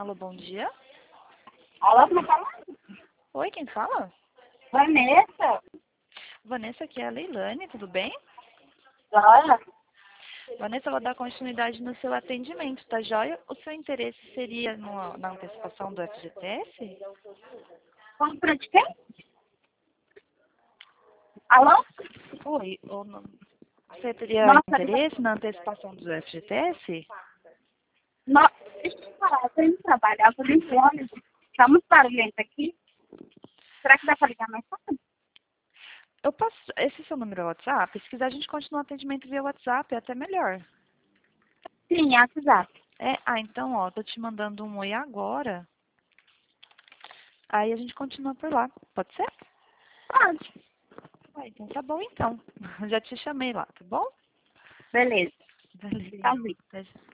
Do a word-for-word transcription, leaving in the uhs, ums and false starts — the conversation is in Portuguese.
Alô, bom dia. Alô, como fala? Oi, quem fala? Vanessa? Vanessa, aqui é a Leilane, tudo bem? Olha, Vanessa, eu vou dar continuidade no seu atendimento, tá joia? O seu interesse seria no- na antecipação do F G T S? compra de quem? Alô? Oi, ou não- você teria Nossa, interesse na antecipação do F G T S? no... deixa eu te falar, eu tô indo trabalhar, eu tô dentro do ônibus. Tá muito barulhento aqui. Será que dá pra ligar mais tarde? Eu posso, esse é seu número é WhatsApp? Se quiser, a gente continua o atendimento via WhatsApp, é até melhor. Sim, é WhatsApp. É, ah, então, ó, tô te mandando um oi agora, aí a gente continua por lá, pode ser? Pode. Ah, então tá bom então. Já te chamei lá, tá bom? Beleza. Valeu. Tá bem. Beijo.